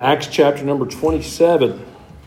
Acts chapter number 27.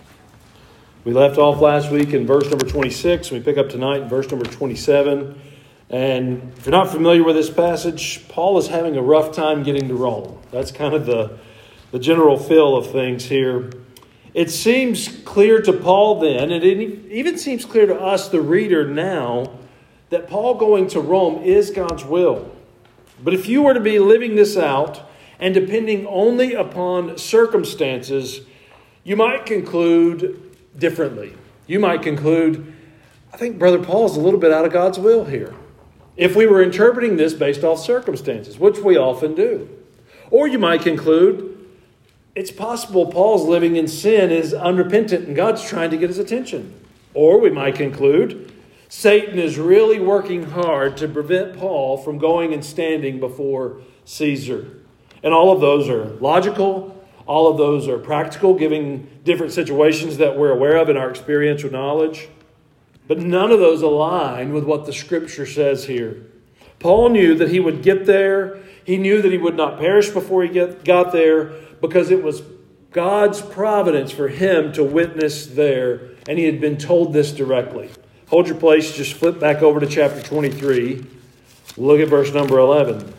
We left off last week in verse number 26. We pick up tonight in verse number 27. And if you're not familiar with this passage, Paul is having a rough time getting to Rome. That's kind of the general feel of things here. It seems clear to Paul then, and it even seems clear to us, the reader, now, that Paul going to Rome is God's will. But if you were to be living this out and depending only upon circumstances, you might conclude differently. You might conclude, I think Brother Paul's a little bit out of God's will here. If we were interpreting this based off circumstances, which we often do. Or you might conclude, it's possible Paul's living in sin, is unrepentant, and God's trying to get his attention. Or we might conclude, Satan is really working hard to prevent Paul from going and standing before Caesar. And all of those are logical. All of those are practical, giving different situations that we're aware of in our experiential knowledge. But none of those align with what the Scripture says here. Paul knew that he would get there. He knew that he would not perish before he got there, because it was God's providence for him to witness there. And he had been told this directly. Hold your place. Just flip back over to chapter 23. Look at verse number 11.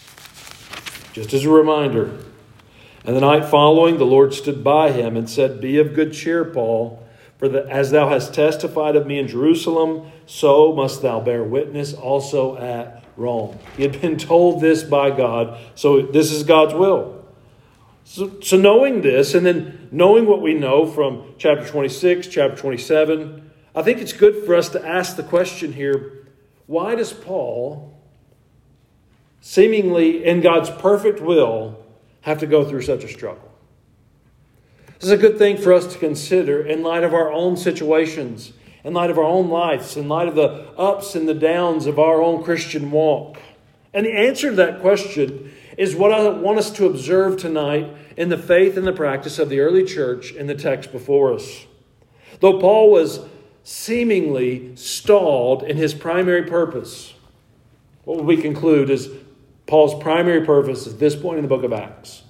Just as a reminder. And the night following, the Lord stood by him and said, "Be of good cheer, Paul, for as thou hast testified of me in Jerusalem, so must thou bear witness also at Rome." He had been told this by God, so this is God's will. So knowing this, and then knowing what we know from chapter 26, chapter 27, I think it's good for us to ask the question here, why does Paul, seemingly in God's perfect will, have to go through such a struggle? This is a good thing for us to consider in light of our own situations, in light of our own lives, in light of the ups and the downs of our own Christian walk. And the answer to that question is what I want us to observe tonight in the faith and the practice of the early church in the text before us. Though Paul was seemingly stalled in his primary purpose, what we conclude is Paul's primary purpose at this point in the book of Acts.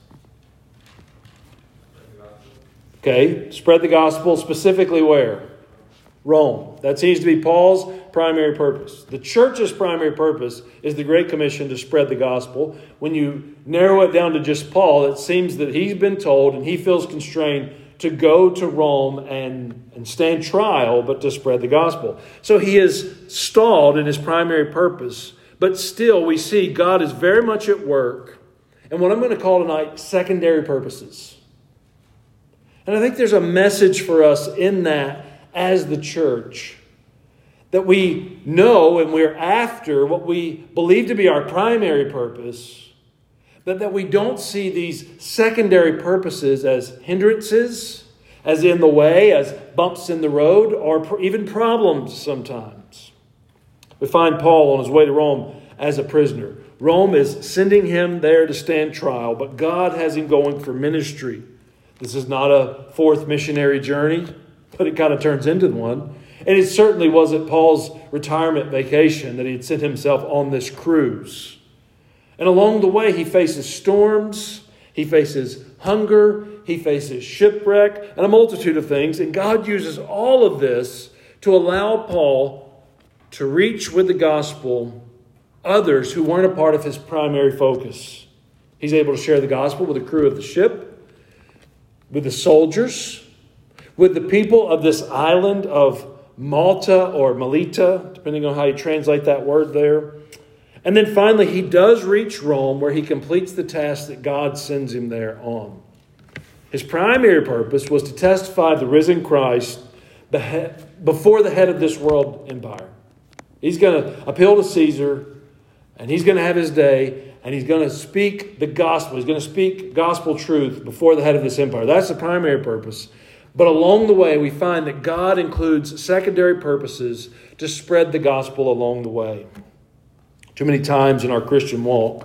Okay, spread the gospel, specifically where? Rome. That seems to be Paul's primary purpose. The church's primary purpose is the Great Commission to spread the gospel. When you narrow it down to just Paul, it seems that he's been told and he feels constrained to go to Rome and stand trial, but to spread the gospel. So he is stalled in his primary purpose, but still we see God is very much at work. And what I'm going to call tonight, secondary purposes. And I think there's a message for us in that as the church, that we know and we're after what we believe to be our primary purpose, but that we don't see these secondary purposes as hindrances, as in the way, as bumps in the road, or even problems sometimes. We find Paul on his way to Rome as a prisoner. Rome is sending him there to stand trial, but God has him going for ministry. This is not a fourth missionary journey, but it kind of turns into one. And it certainly wasn't Paul's retirement vacation that he had sent himself on this cruise. And along the way, he faces storms, he faces hunger, he faces shipwreck, and a multitude of things. And God uses all of this to allow Paul to reach with the gospel others who weren't a part of his primary focus. He's able to share the gospel with the crew of the ship, with the soldiers, with the people of this island of Malta or Melita, depending on how you translate that word there. And then finally, he does reach Rome, where he completes the task that God sends him there on. His primary purpose was to testify the risen Christ before the head of this world empire. He's going to appeal to Caesar, and he's going to have his day, and he's going to speak the gospel. He's going to speak gospel truth before the head of this empire. That's the primary purpose. But along the way, we find that God includes secondary purposes to spread the gospel along the way. Too many times in our Christian walk,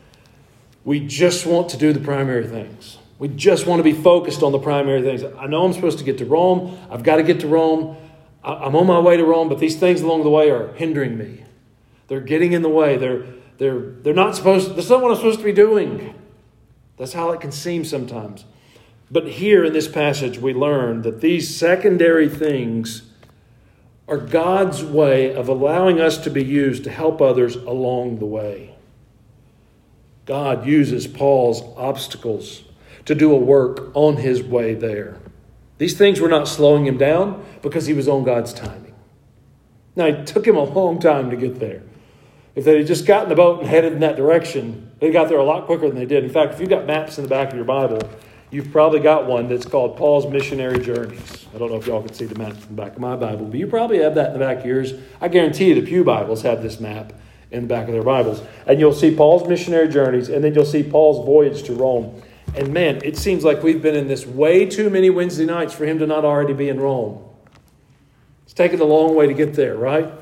we just want to do the primary things. We just want to be focused on the primary things. I know I'm supposed to get to Rome. I've got to get to Rome. I'm on my way to Rome, but these things along the way are hindering me. They're getting in the way. They're not supposed. That's not what I'm supposed to be doing. That's how it can seem sometimes. But here in this passage, we learn that these secondary things are God's way of allowing us to be used to help others along the way. God uses Paul's obstacles to do a work on his way there. These things were not slowing him down because he was on God's timing. Now, it took him a long time to get there. If they had just gotten the boat and headed in that direction, they got there a lot quicker than they did. In fact, if you've got maps in the back of your Bible, you've probably got one that's called Paul's Missionary Journeys. I don't know if y'all can see the map in the back of my Bible, but you probably have that in the back of yours. I guarantee you the Pew Bibles have this map in the back of their Bibles. And you'll see Paul's Missionary Journeys, and then you'll see Paul's voyage to Rome. And man, it seems like we've been in this way too many Wednesday nights for him to not already be in Rome. It's taken a long way to get there, right?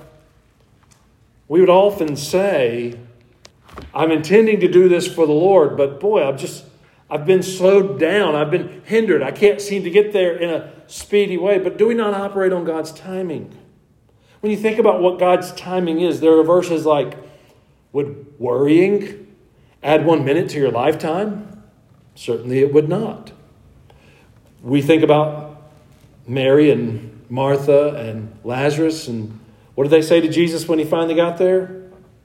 We would often say, I'm intending to do this for the Lord, but boy, I've been slowed down. I've been hindered. I can't seem to get there in a speedy way. But do we not operate on God's timing? When you think about what God's timing is, there are verses like, would worrying add 1 minute to your lifetime? Certainly it would not. We think about Mary and Martha and Lazarus, and what did they say to Jesus when he finally got there?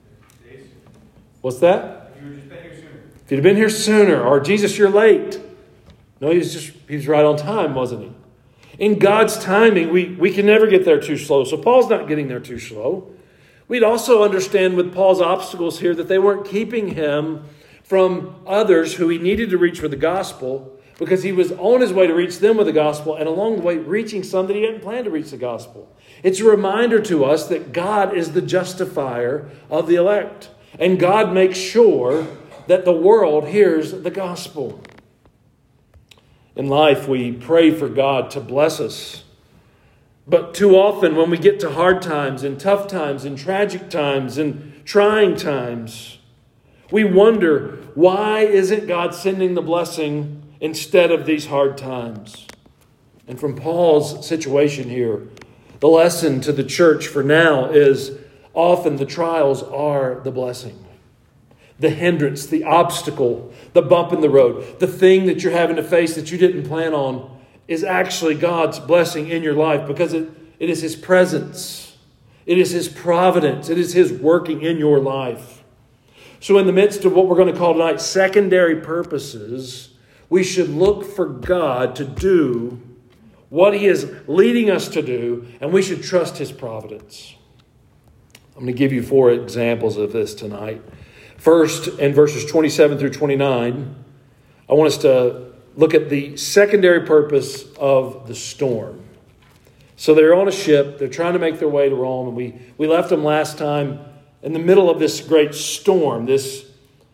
What's that? If you'd have been here sooner, or Jesus, you're late. No, he was right on time, wasn't he? In God's timing, we can never get there too slow. So Paul's not getting there too slow. We'd also understand with Paul's obstacles here that they weren't keeping him from others who he needed to reach with the gospel, because he was on his way to reach them with the gospel, and along the way reaching some that he hadn't planned to reach the gospel. It's a reminder to us that God is the justifier of the elect, and God makes sure that the world hears the gospel. In life, we pray for God to bless us. But too often when we get to hard times and tough times and tragic times and trying times, we wonder, why isn't God sending the blessing instead of these hard times? And from Paul's situation here, the lesson to the church for now is often the trials are the blessing. The hindrance, the obstacle, the bump in the road, the thing that you're having to face that you didn't plan on is actually God's blessing in your life, because it is His presence. It is His providence. It is His working in your life. So in the midst of what we're going to call tonight secondary purposes, we should look for God to do what He is leading us to do, and we should trust His providence. I'm going to give you 4 examples of this tonight. First, in verses 27 through 29, I want us to look at the secondary purpose of the storm. So they're on a ship. They're trying to make their way to Rome. And we left them last time in the middle of this great storm, this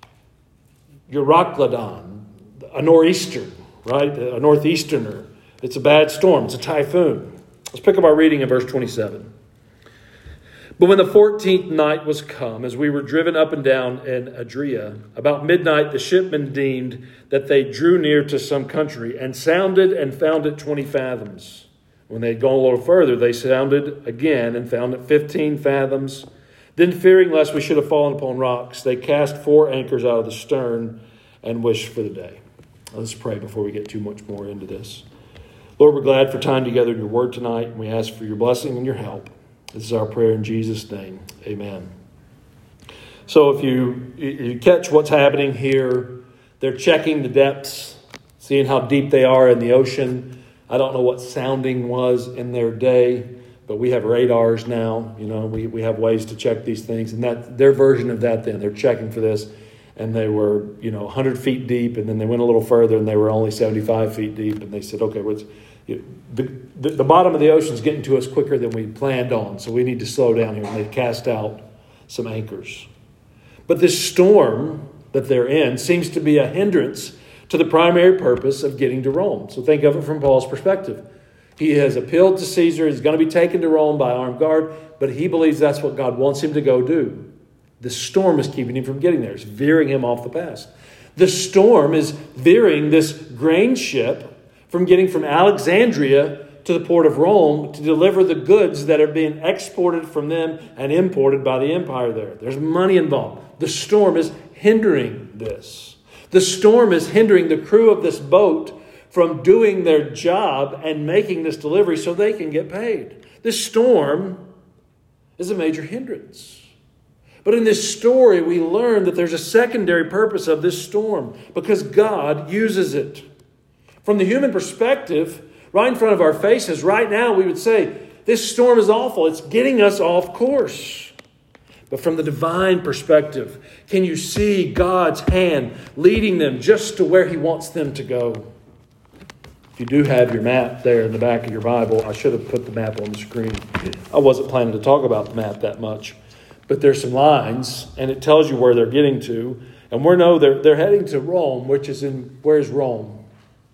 Euroclydon, a nor'easter, right? A northeasterner. It's a bad storm. It's a typhoon. Let's pick up our reading in verse 27. But when the 14th night was come, as we were driven up and down in Adria, about midnight the shipmen deemed that they drew near to some country, and sounded and found it 20 fathoms. When they had gone a little further, they sounded again and found it 15 fathoms. Then, fearing lest we should have fallen upon rocks, they cast 4 anchors out of the stern and wished for the day. Let's pray before we get too much more into this. Lord, we're glad for time together in your word tonight, and we ask for your blessing and your help. This is our prayer in Jesus' name. Amen. So if you catch what's happening here, they're checking the depths, seeing how deep they are in the ocean. I don't know what sounding was in their day, but we have radars now. You know, we have ways to check these things. And that their version of that then, they're checking for this. And they were, 100 feet deep, and then they went a little further, and they were only 75 feet deep. And they said, okay, the bottom of the ocean is getting to us quicker than we planned on, so we need to slow down here. And they cast out some anchors. But this storm that they're in seems to be a hindrance to the primary purpose of getting to Rome. So think of it from Paul's perspective. He has appealed to Caesar. He's going to be taken to Rome by armed guard, but he believes that's what God wants him to go do. The storm is keeping him from getting there. It's veering him off the path. The storm is veering this grain ship from getting from Alexandria to the port of Rome to deliver the goods that are being exported from them and imported by the empire there. There's money involved. The storm is hindering this. The storm is hindering the crew of this boat from doing their job and making this delivery so they can get paid. This storm is a major hindrance. But in this story, we learn that there's a secondary purpose of this storm because God uses it. From the human perspective, right in front of our faces, right now we would say, this storm is awful. It's getting us off course. But from the divine perspective, can you see God's hand leading them just to where He wants them to go? If you do have your map there in the back of your Bible, I should have put the map on the screen. I wasn't planning to talk about the map that much. But there's some lines, and it tells you where they're getting to. And we know they're heading to Rome, which is where's Rome?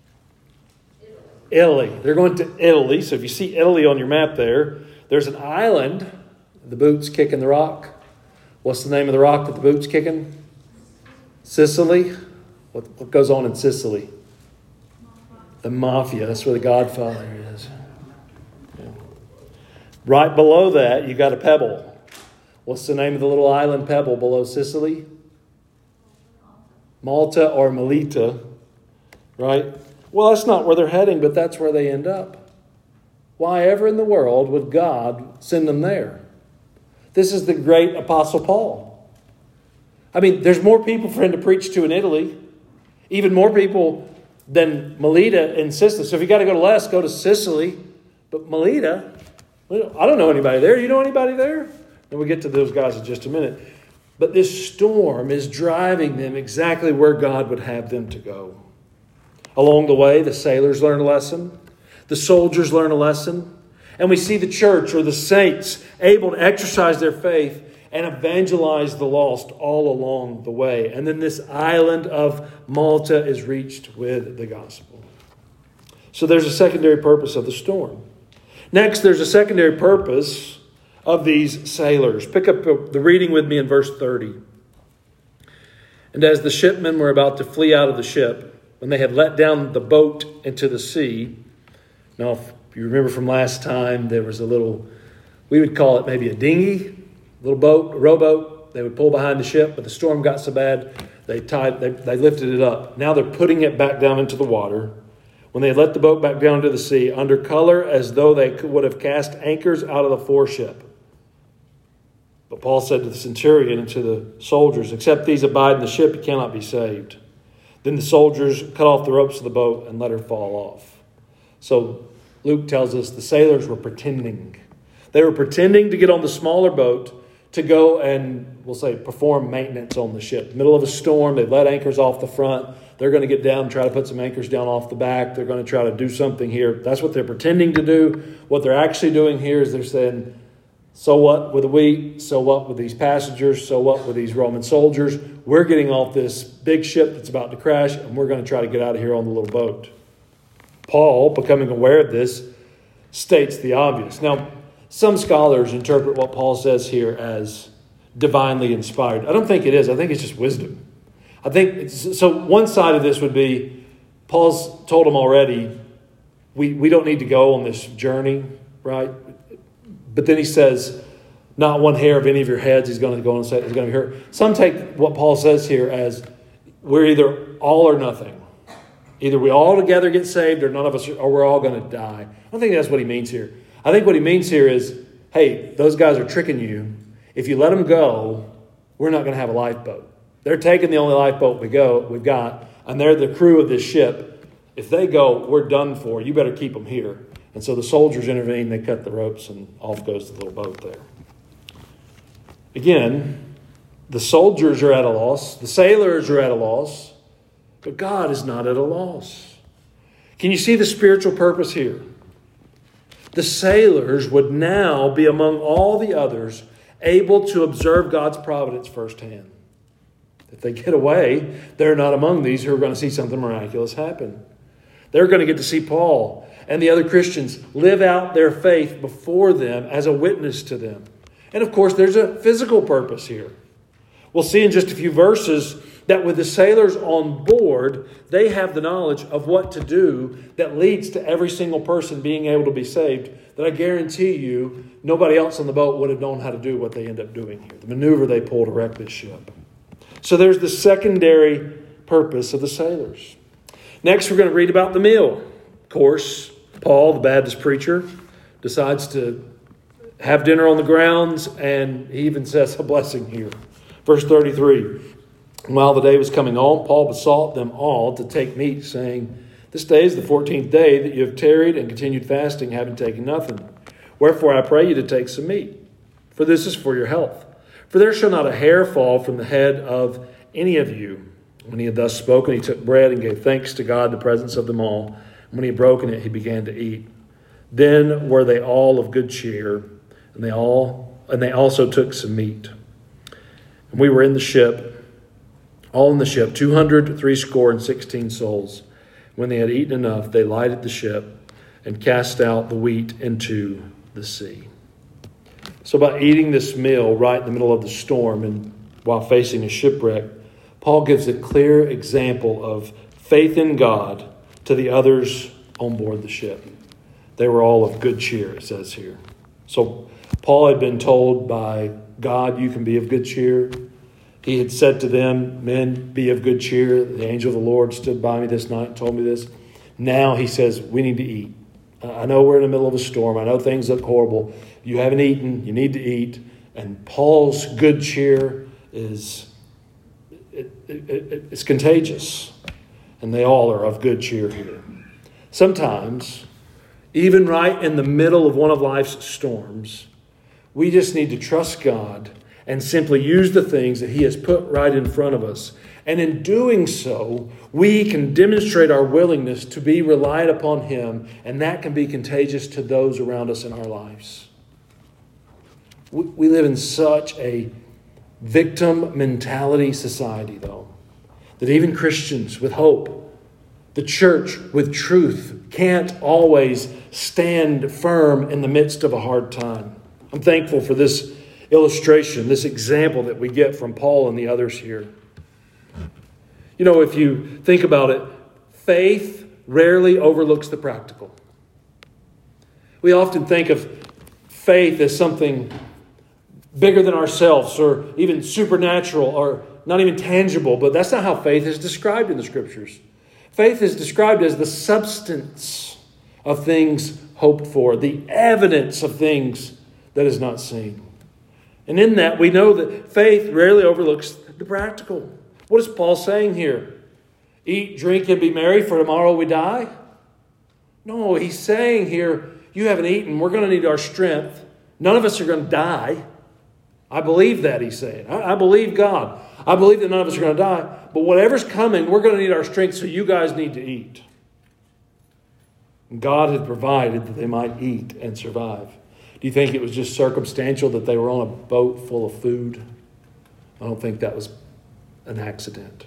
Italy. They're going to Italy. So if you see Italy on your map there, there's an island. The boot's kicking the rock. What's the name of the rock that the boot's kicking? Sicily. What goes on in Sicily? The mafia. That's where the Godfather is. Yeah. Right below that, you got a pebble. What's the name of the little island pebble below Sicily? Malta or Melita. Right? Well, that's not where they're heading, but that's where they end up. Why ever in the world would God send them there? This is the great Apostle Paul. I mean, there's more people for him to preach to in Italy. Even more people than Melita and Sicily. So if you got to go to less, go to Sicily. But Melita, I don't know anybody there. You know anybody there? And we'll get to those guys in just a minute. But this storm is driving them exactly where God would have them to go. Along the way, the sailors learn a lesson. The soldiers learn a lesson. And we see the church or the saints able to exercise their faith and evangelize the lost all along the way. And then this island of Malta is reached with the gospel. So there's a secondary purpose of the storm. Next, there's a secondary purpose of these sailors. Pick up the reading with me in verse 30. And as the shipmen were about to flee out of the ship, when they had let down the boat into the sea. Now, if you remember from last time, there was a little, we would call it maybe a dinghy, a little boat, a rowboat. They would pull behind the ship, but the storm got so bad, they lifted it up. Now they're putting it back down into the water. When they had let the boat back down to the sea, under color as though they would have cast anchors out of the foreship. But Paul said to the centurion and to the soldiers, except these abide in the ship, you cannot be saved. Then the soldiers cut off the ropes of the boat and let her fall off. So Luke tells us the sailors were pretending. They were pretending to get on the smaller boat to go and, we'll say, perform maintenance on the ship. Middle of a storm, they've let anchors off the front. They're going to get down and try to put some anchors down off the back. They're going to try to do something here. That's what they're pretending to do. What they're actually doing here is they're saying, so what with the wheat? So what with these passengers? So what with these Roman soldiers? We're getting off this big ship that's about to crash, and we're going to try to get out of here on the little boat. Paul, becoming aware of this, states the obvious. Now, some scholars interpret what Paul says here as divinely inspired. I don't think it is. I think it's just wisdom. I think so. One side of this would be Paul's told them already, we don't need to go on this journey, right? But then he says, not one hair of any of your heads is going to go on and say it's going to be hurt. Some take what Paul says here as we're either all or nothing. Either we all together get saved or none of us, or we're all going to die. I don't think that's what he means here. I think what he means here is, hey, those guys are tricking you. If you let them go, we're not going to have a lifeboat. They're taking the only lifeboat we've got, and they're the crew of this ship. If they go, we're done for. You better keep them here. And so the soldiers intervene, they cut the ropes, and off goes the little boat there. Again, the soldiers are at a loss. The sailors are at a loss. But God is not at a loss. Can you see the spiritual purpose here? The sailors would now be among all the others able to observe God's providence firsthand. If they get away, they're not among these who are going to see something miraculous happen. They're going to get to see Paul and the other Christians live out their faith before them as a witness to them. And of course, there's a physical purpose here. We'll see in just a few verses that with the sailors on board, they have the knowledge of what to do that leads to every single person being able to be saved, that I guarantee you nobody else on the boat would have known how to do what they end up doing here, the maneuver they pull to wreck this ship. So there's the secondary purpose of the sailors. Next, we're going to read about the meal. Of course, Paul, the Baptist preacher, decides to have dinner on the grounds, and he even says a blessing here. Verse 33, while the day was coming on, Paul besought them all to take meat, saying, this day is the 14th day that you have tarried and continued fasting, having taken nothing. Wherefore I pray you to take some meat, for this is for your health. For there shall not a hair fall from the head of any of you. When he had thus spoken, he took bread and gave thanks to God in the presence of them all. And when he had broken it, he began to eat. Then were they all of good cheer, and they also took some meat. And we were in the ship, all in the ship, 260 souls. When they had eaten enough, they lighted the ship and cast out the wheat into the sea. So by eating this meal right in the middle of the storm and while facing a shipwreck, Paul gives a clear example of faith in God to the others on board the ship. They were all of good cheer, it says here. So Paul had been told by God, you can be of good cheer. He had said to them, men, be of good cheer. The angel of the Lord stood by me this night and told me this. Now he says, we need to eat. I know we're in the middle of a storm. I know things look horrible. You haven't eaten. You need to eat. And Paul's good cheer is it's contagious. And they all are of good cheer here. Sometimes, even right in the middle of one of life's storms, we just need to trust God and simply use the things that He has put right in front of us. And in doing so, we can demonstrate our willingness to be reliant upon Him, and that can be contagious to those around us in our lives. We live in such a victim mentality society, though, that even Christians with hope, the church with truth, can't always stand firm in the midst of a hard time. I'm thankful for this illustration, this example that we get from Paul and the others here. You know, if you think about it, faith rarely overlooks the practical. We often think of faith as something bigger than ourselves or even supernatural or not even tangible, but that's not how faith is described in the Scriptures. Faith is described as the substance of things hoped for, the evidence of things that is not seen. And in that, we know that faith rarely overlooks the practical. What is Paul saying here? Eat, drink, and be merry, for tomorrow we die? No, he's saying here, you haven't eaten. We're going to need our strength. None of us are going to die. I believe that, he's saying. I believe God. I believe that none of us are going to die. But whatever's coming, we're going to need our strength, so you guys need to eat. And God had provided that they might eat and survive. Do you think it was just circumstantial that they were on a boat full of food? I don't think that was an accident.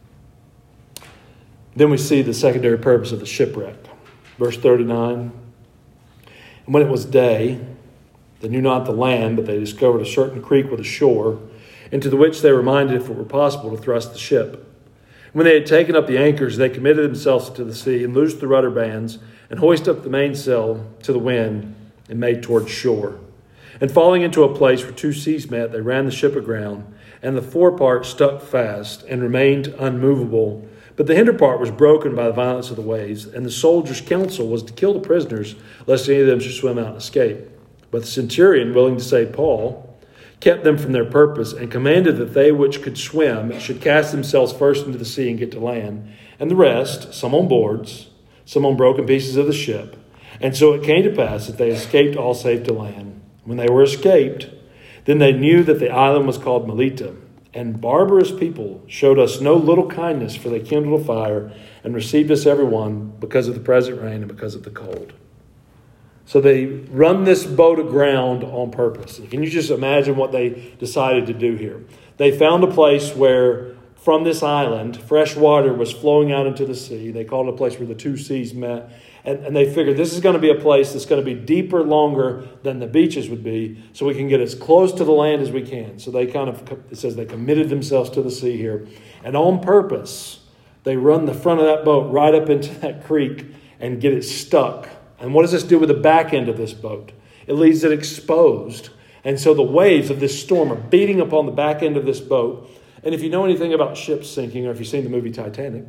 Then we see the secondary purpose of the shipwreck. Verse 39. And when it was day, they knew not the land, but they discovered a certain creek with a shore, into the which they were minded, if it were possible, to thrust the ship. When they had taken up the anchors, they committed themselves to the sea and loosed the rudder bands and hoisted up the mainsail to the wind and made towards shore. And falling into a place where two seas met, they ran the ship aground, and the forepart stuck fast and remained unmovable. But the hinder part was broken by the violence of the waves, and the soldiers' counsel was to kill the prisoners, lest any of them should swim out and escape. But the centurion, willing to save Paul, kept them from their purpose, and commanded that they which could swim should cast themselves first into the sea and get to land, and the rest, some on boards, some on broken pieces of the ship. And so it came to pass that they escaped all safe to land. When they were escaped, then they knew that the island was called Melita. And barbarous people showed us no little kindness, for they kindled a fire and received us everyone because of the present rain and because of the cold. So they run this boat aground on purpose. Can you just imagine what they decided to do here? They found a place where from this island, fresh water was flowing out into the sea. They called it a place where the two seas met. And they figured this is going to be a place that's going to be deeper, longer than the beaches would be, so we can get as close to the land as we can. So they it says they committed themselves to the sea here. And on purpose, they run the front of that boat right up into that creek and get it stuck. And what does this do with the back end of this boat? It leaves it exposed. And so the waves of this storm are beating upon the back end of this boat. And if you know anything about ships sinking, or if you've seen the movie Titanic,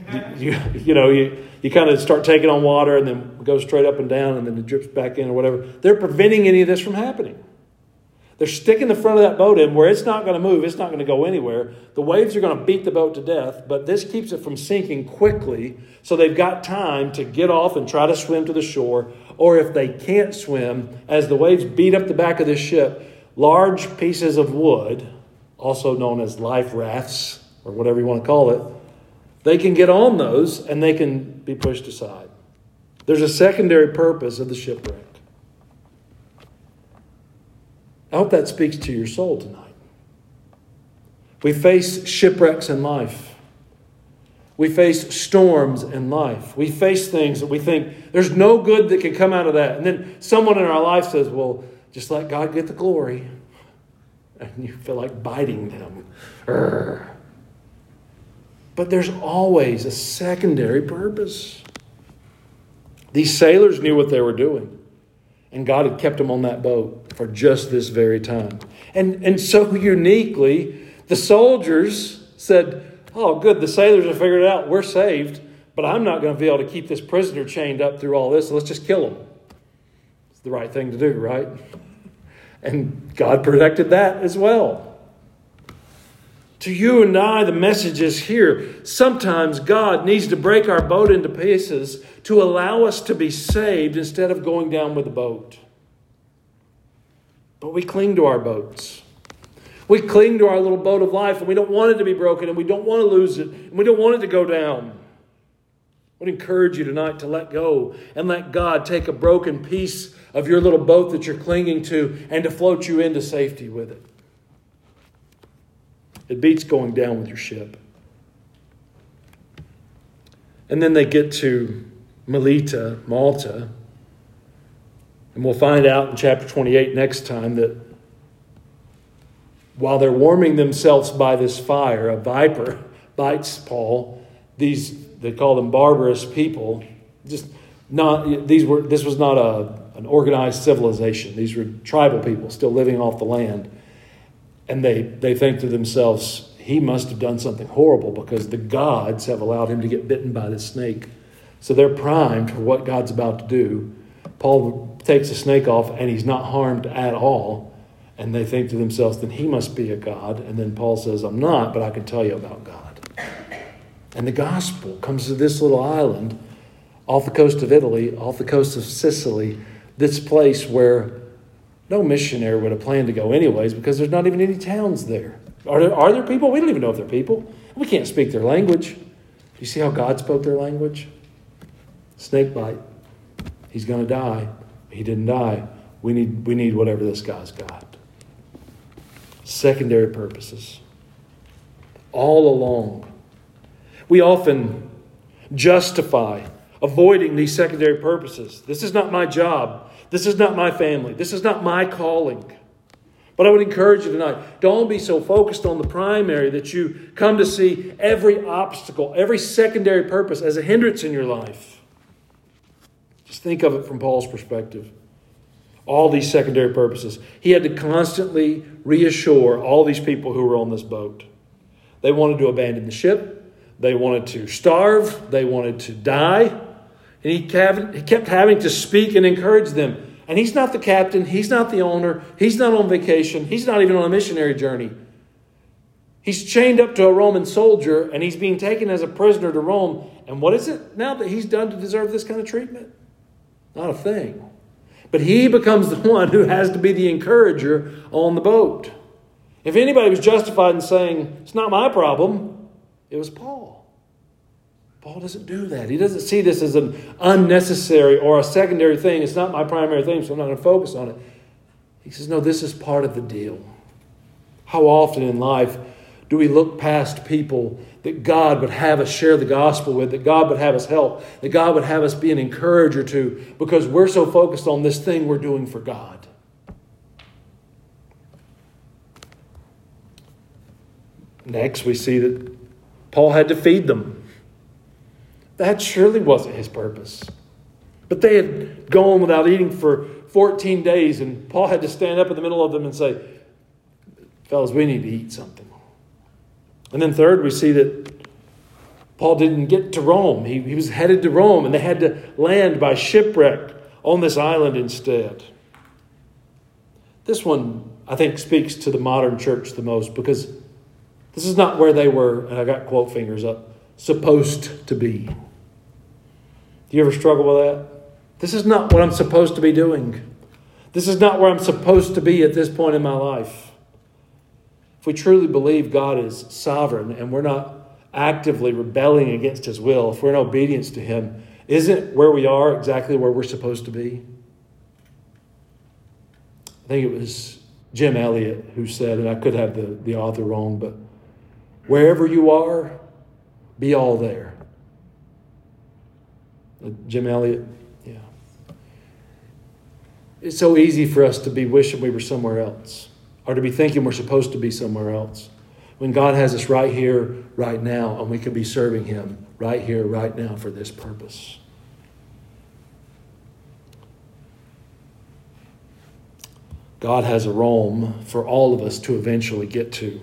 you kind of start taking on water and then go straight up and down and then it drips back in or whatever. They're preventing any of this from happening. They're sticking the front of that boat in where it's not going to move. It's not going to go anywhere. The waves are going to beat the boat to death, but this keeps it from sinking quickly. So they've got time to get off and try to swim to the shore. Or if they can't swim, as the waves beat up the back of the ship, large pieces of wood, also known as life rafts or whatever you want to call it, they can get on those and they can be pushed aside. There's a secondary purpose of the shipwreck. I hope that speaks to your soul tonight. We face shipwrecks in life. We face storms in life. We face things that we think there's no good that can come out of that. And then someone in our life says, well, just let God get the glory. And you feel like biting them. Urgh. But there's always a secondary purpose. These sailors knew what they were doing. And God had kept them on that boat for just this very time. And so uniquely, the soldiers said, oh, good, the sailors have figured it out. We're saved, but I'm not going to be able to keep this prisoner chained up through all this. So let's just kill him. It's the right thing to do, right? And God protected that as well. To you and I, the message is here. Sometimes God needs to break our boat into pieces to allow us to be saved instead of going down with the boat. But we cling to our boats. We cling to our little boat of life, and we don't want it to be broken, and we don't want to lose it, and we don't want it to go down. I would encourage you tonight to let go and let God take a broken piece of your little boat that you're clinging to and to float you into safety with it. It beats going down with your ship. And then they get to Melita, Malta. And we'll find out in chapter 28 next time that while they're warming themselves by this fire, a viper bites Paul. They call them barbarous people. This was not an organized civilization. These were tribal people still living off the land. And they think to themselves, he must have done something horrible because the gods have allowed him to get bitten by this snake. So they're primed for what God's about to do. Paul takes the snake off and he's not harmed at all. And they think to themselves, then he must be a god. And then Paul says, I'm not, but I can tell you about God. And the gospel comes to this little island off the coast of Italy, off the coast of Sicily, this place where no missionary would have planned to go anyways because there's not even any towns there. Are there people? We don't even know if they're people. We can't speak their language. Do you see how God spoke their language? Snake bite. He's going to die. He didn't die. We need whatever this guy's got. Secondary purposes. All along. We often justify avoiding these secondary purposes. This is not my job. This is not my family. This is not my calling. But I would encourage you tonight, don't be so focused on the primary that you come to see every obstacle, every secondary purpose as a hindrance in your life. Just think of it from Paul's perspective. All these secondary purposes. He had to constantly reassure all these people who were on this boat. They wanted to abandon the ship. They wanted to starve. They wanted to die. And he kept having to speak and encourage them. And he's not the captain. He's not the owner. He's not on vacation. He's not even on a missionary journey. He's chained up to a Roman soldier and he's being taken as a prisoner to Rome. And what is it now that he's done to deserve this kind of treatment? Not a thing. But he becomes the one who has to be the encourager on the boat. If anybody was justified in saying, it's not my problem, it was Paul. Paul doesn't do that. He doesn't see this as an unnecessary or a secondary thing. It's not my primary thing, so I'm not going to focus on it. He says, no, this is part of the deal. How often in life do we look past people that God would have us share the gospel with, that God would have us help, that God would have us be an encourager to, because we're so focused on this thing we're doing for God? Next, we see that Paul had to feed them. That surely wasn't his purpose. But they had gone without eating for 14 days, and Paul had to stand up in the middle of them and say, fellas, we need to eat something. And then third, we see that Paul didn't get to Rome. He was headed to Rome, and they had to land by shipwreck on this island instead. This one, I think, speaks to the modern church the most, because this is not where they were, and I got quote fingers up, supposed to be. Do you ever struggle with that? This is not what I'm supposed to be doing. This is not where I'm supposed to be at this point in my life. If we truly believe God is sovereign and we're not actively rebelling against His will, if we're in obedience to Him, isn't where we are exactly where we're supposed to be? I think it was Jim Elliot who said, and I could have the author wrong, but wherever you are, be all there. Jim Elliot? Yeah. It's so easy for us to be wishing we were somewhere else, or to be thinking we're supposed to be somewhere else, when God has us right here, right now, and we can be serving Him right here, right now for this purpose. God has a Rome for all of us to eventually get to.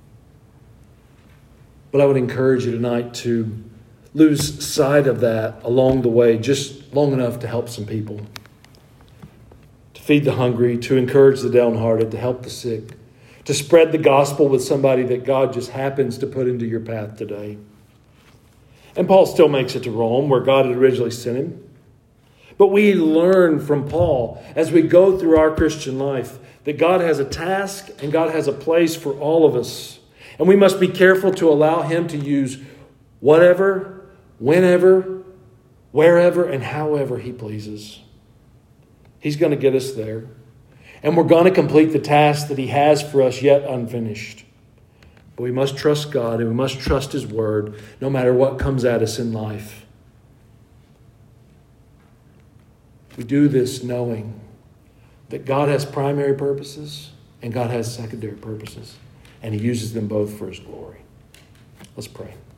But I would encourage you tonight to lose sight of that along the way, just long enough to help some people, to feed the hungry, to encourage the downhearted, to help the sick, to spread the gospel with somebody that God just happens to put into your path today. And Paul still makes it to Rome, where God had originally sent him. But we learn from Paul as we go through our Christian life that God has a task and God has a place for all of us. And we must be careful to allow Him to use whatever, whenever, wherever, and however He pleases. He's going to get us there. And we're going to complete the task that He has for us yet unfinished. But we must trust God and we must trust His Word no matter what comes at us in life. We do this knowing that God has primary purposes and God has secondary purposes. And He uses them both for His glory. Let's pray.